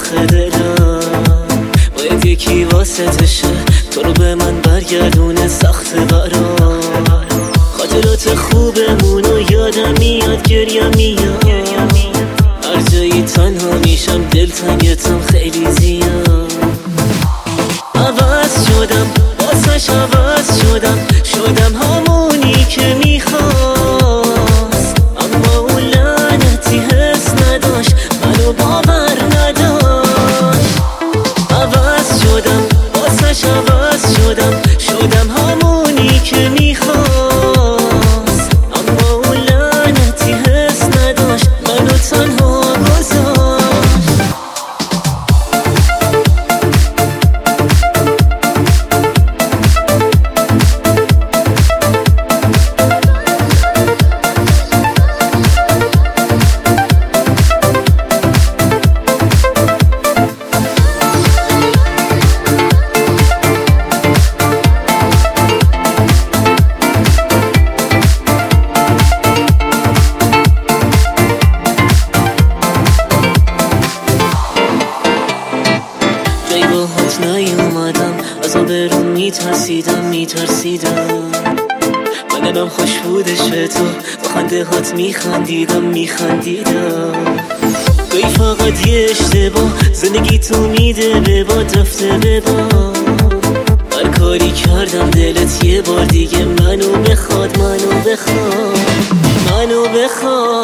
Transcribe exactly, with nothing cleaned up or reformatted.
آخه دلم باید یکی واسطشه تو رو به من برگردونه سخت برام. خاطرات خوبمونو یادم میاد گریم میاد، هر جایی تنها میشم دلتنگتم خیلی زیاد. عوض شدم واسش عوض شدم، شدم همونی که میخواست، اما اون لعنتی حس نداشت منو باور نداشت. عوض شدم واسش عوض شدم، شدم همونی که میخواست، اما اون لعنتی حس نداشت منو تنها گذاشت. نیومدم از آبرون میترسیدم میترسیدم، من دلم خوش بودش به تو، با خنده هات میخندیدم میخندیدم. توی فقط یه اشتباه زندگی تو میده به باد رفته به باد، هر کاری کردم دلت یه بار دیگه منو بخواد منو بخواد منو بخواد.